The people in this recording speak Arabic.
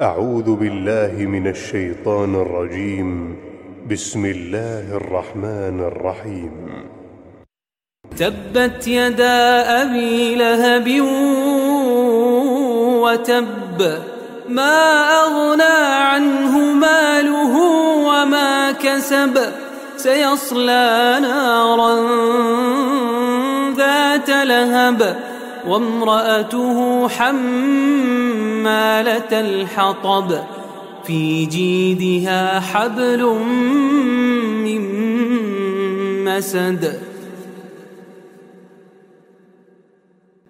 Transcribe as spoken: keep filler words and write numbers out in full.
أعوذ بالله من الشيطان الرجيم. بسم الله الرحمن الرحيم. تبت يدا أبي لهب وتب، ما أغنى عنه ماله وما كسب، سيصلى نارا ذات لهب، وامرأته حمالة الحطب، في جيدها حبل من مسد.